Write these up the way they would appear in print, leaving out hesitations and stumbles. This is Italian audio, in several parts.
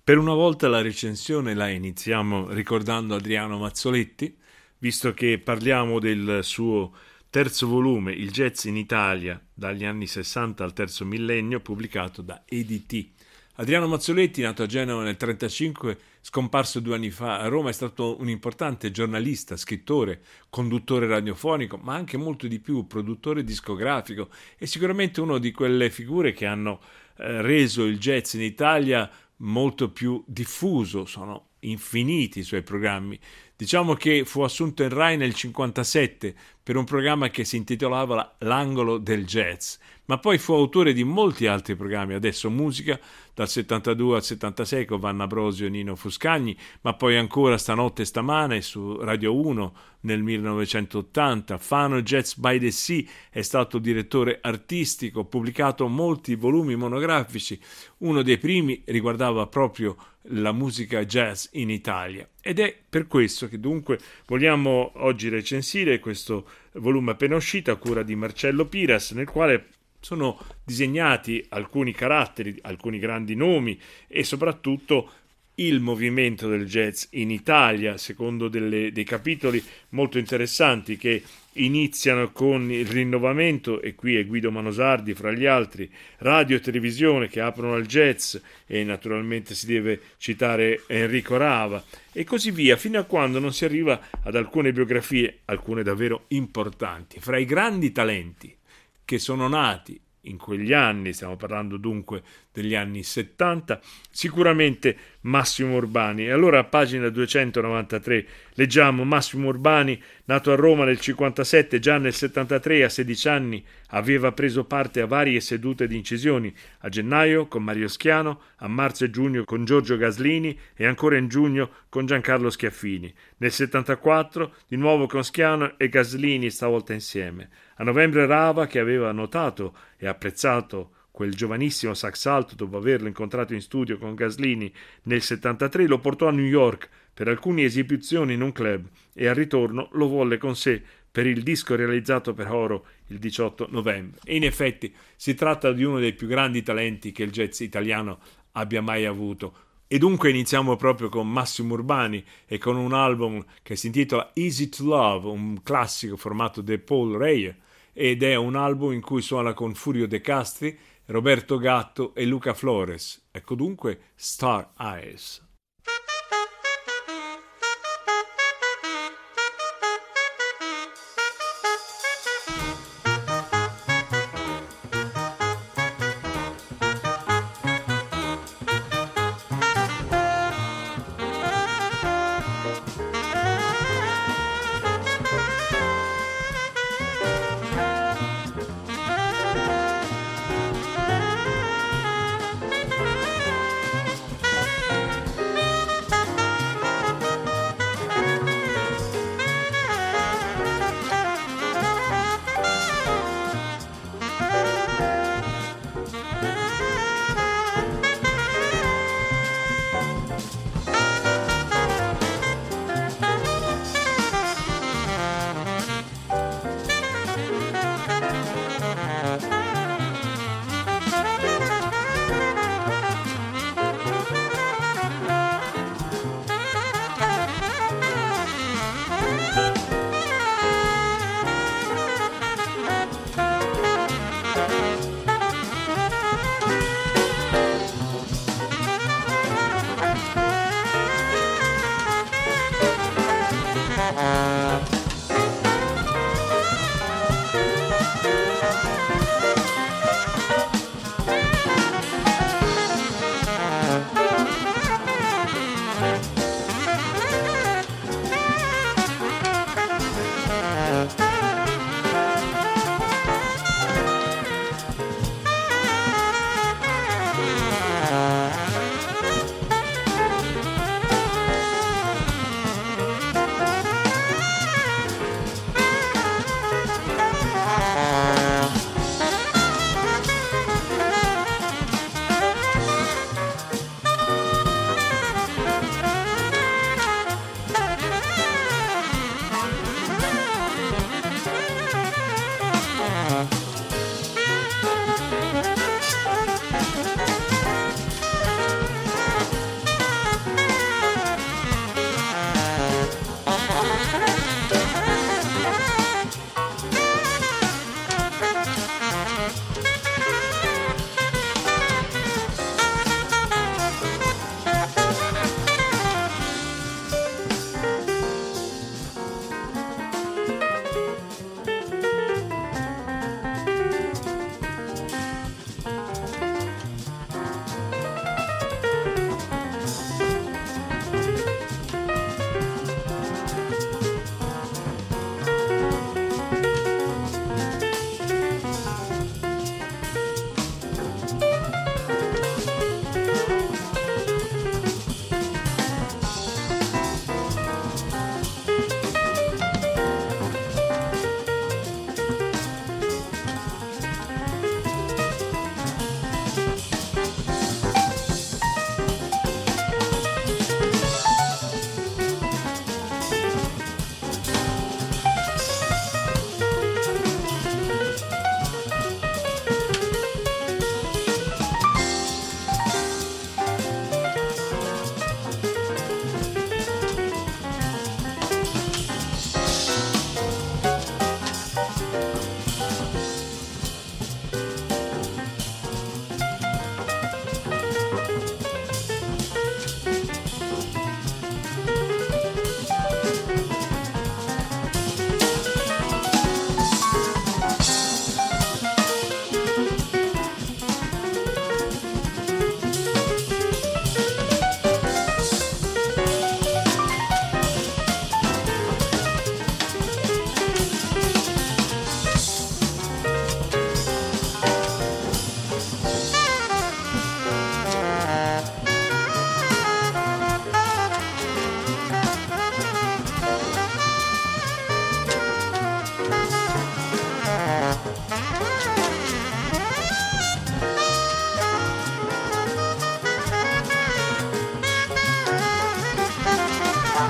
Per una volta la recensione la iniziamo ricordando Adriano Mazzoletti, visto che parliamo del suo terzo volume, Il jazz in Italia, dagli anni 60 al terzo millennio, pubblicato da EDT. Adriano Mazzoletti, nato a Genova nel 1935, scomparso 2 anni fa a Roma, è stato un importante giornalista, scrittore, conduttore radiofonico, ma anche molto di più, produttore discografico, e sicuramente una di quelle figure che hanno reso il jazz in Italia molto più diffuso. Sono infiniti i suoi programmi. Diciamo che fu assunto in Rai nel 1957 per un programma che si intitolava L'angolo del jazz, ma poi fu autore di molti altri programmi, Adesso Musica, dal 72 al 76 con Vanna Brosio e Nino Fuscagni, ma poi ancora Stanotte e Stamane su Radio 1 nel 1980, Fano Jazz by the Sea, è stato direttore artistico, pubblicato molti volumi monografici, uno dei primi riguardava proprio la musica jazz in Italia, ed è per questo che dunque vogliamo oggi recensire questo volume appena uscito a cura di Marcello Piras, nel quale sono disegnati alcuni caratteri, alcuni grandi nomi e soprattutto il movimento del jazz in Italia, secondo dei capitoli molto interessanti che iniziano con il rinnovamento, e qui è Guido Manosardi fra gli altri, radio e televisione che aprono al jazz, e naturalmente si deve citare Enrico Rava, e così via, fino a quando non si arriva ad alcune biografie, alcune davvero importanti. Fra i grandi talenti che sono nati in quegli anni, stiamo parlando dunque degli anni 70, sicuramente Massimo Urbani. E allora a pagina 293 leggiamo: Massimo Urbani, nato a Roma nel 57, già nel 73 a 16 anni aveva preso parte a varie sedute di incisioni, a gennaio con Mario Schiano, a marzo e giugno con Giorgio Gaslini e ancora in giugno con Giancarlo Schiaffini. Nel 74 di nuovo con Schiano e Gaslini, stavolta insieme. A novembre Rava, che aveva notato e apprezzato quel giovanissimo sax alto dopo averlo incontrato in studio con Gaslini nel 73, lo portò a New York per alcune esibizioni in un club e al ritorno lo volle con sé per il disco realizzato per Oro il 18 novembre. E in effetti si tratta di uno dei più grandi talenti che il jazz italiano abbia mai avuto. E dunque iniziamo proprio con Massimo Urbani e con un album che si intitola Easy to Love, un classico formato da Paul Reyer, ed è un album in cui suona con Furio De Castri, Roberto Gatto e Luca Flores. Ecco dunque Star Eyes.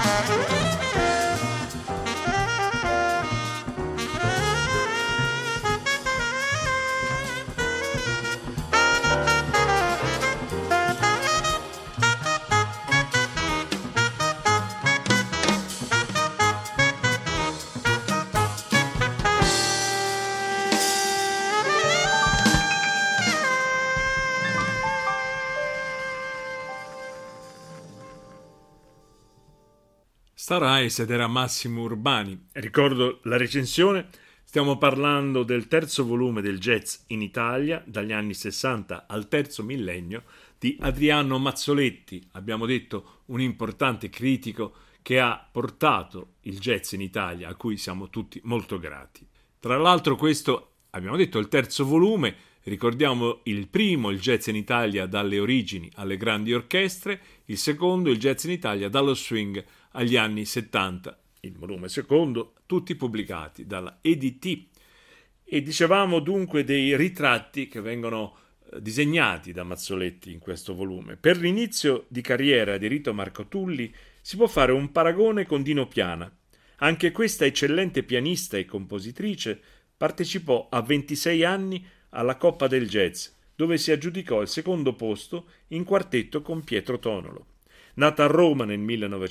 Starais ed era Massimo Urbani. Ricordo la recensione, stiamo parlando del terzo volume del jazz in Italia, dagli anni 60 al terzo millennio, di Adriano Mazzoletti, abbiamo detto un importante critico che ha portato il jazz in Italia, a cui siamo tutti molto grati. Tra l'altro questo, abbiamo detto, è il terzo volume, ricordiamo il primo, il jazz in Italia dalle origini alle grandi orchestre, il secondo, il jazz in Italia dallo swing agli anni 70, il volume secondo, tutti pubblicati dalla EDT. E dicevamo dunque dei ritratti che vengono disegnati da Mazzoletti in questo volume. Per l'inizio di carriera di Rito Marcotulli si può fare un paragone con Dino Piana. Anche questa eccellente pianista e compositrice partecipò a 26 anni alla Coppa del Jazz, dove si aggiudicò il secondo posto in quartetto con Pietro Tonolo. Nata a Roma nel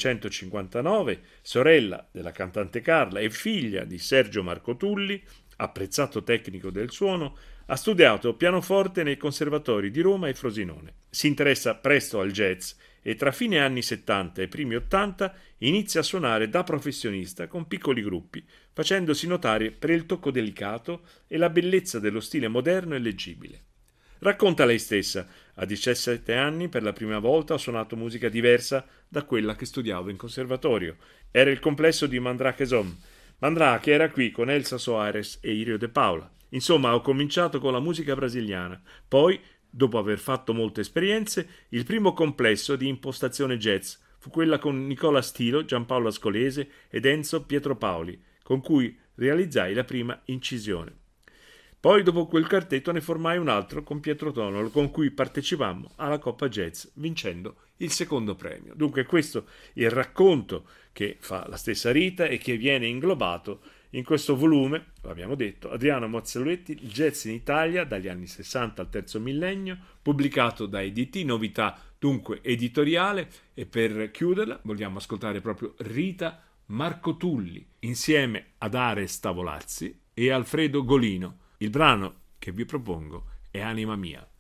1959, sorella della cantante Carla e figlia di Sergio Marcotulli, apprezzato tecnico del suono, ha studiato pianoforte nei conservatori di Roma e Frosinone. Si interessa presto al jazz e tra fine anni 70 e primi 80 inizia a suonare da professionista con piccoli gruppi, facendosi notare per il tocco delicato e la bellezza dello stile moderno e leggibile. Racconta lei stessa: a 17 anni per la prima volta ho suonato musica diversa da quella che studiavo in conservatorio. Era il complesso di Mandrake Zom. Mandrake era qui con Elsa Soares e Irio De Paula. Insomma, ho cominciato con la musica brasiliana. Poi, dopo aver fatto molte esperienze, il primo complesso di impostazione jazz fu quella con Nicola Stilo, Giampaolo Ascolese ed Enzo Pietropaoli, con cui realizzai la prima incisione. Poi dopo quel quartetto ne formai un altro con Pietro Tonolo, con cui partecipammo alla Coppa Jazz, vincendo il secondo premio. Dunque questo è il racconto che fa la stessa Rita e che viene inglobato in questo volume, lo abbiamo detto, Adriano Mazzoletti, il jazz in Italia dagli anni 60 al terzo millennio, pubblicato da EDT, novità dunque editoriale. E per chiuderla vogliamo ascoltare proprio Rita Marcotulli insieme ad Ares Tavolazzi e Alfredo Golino. Il brano che vi propongo è Anima Mia.